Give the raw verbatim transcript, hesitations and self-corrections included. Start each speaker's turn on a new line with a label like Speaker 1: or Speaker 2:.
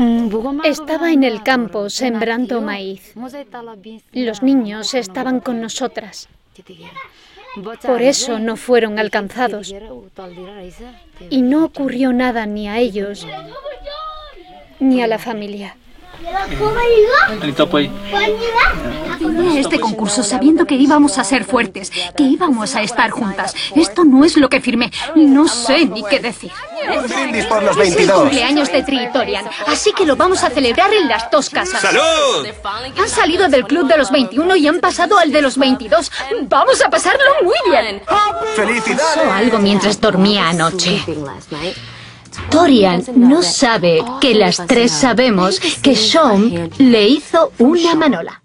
Speaker 1: Estaba en el campo sembrando maíz. Los niños estaban con nosotras. Por eso no fueron alcanzados. Y no ocurrió nada ni a ellos, ni a la familia.
Speaker 2: Gané este concurso sabiendo que íbamos a ser fuertes, que íbamos a estar juntas. Esto no es lo que firmé. No sé ni qué decir.
Speaker 3: Un brindis por los
Speaker 2: Es el
Speaker 3: veintidós.
Speaker 2: cumpleaños de Tritorian, así que lo vamos a celebrar en las dos casas.
Speaker 4: ¡Salud!
Speaker 2: Han salido del club de los veintiuno y han pasado al de los veintidós. Vamos a pasarlo muy bien.
Speaker 3: ¡Felicidades!
Speaker 5: Pasó algo mientras dormía anoche. Torian no sabe que las tres sabemos que Sean le hizo una manola.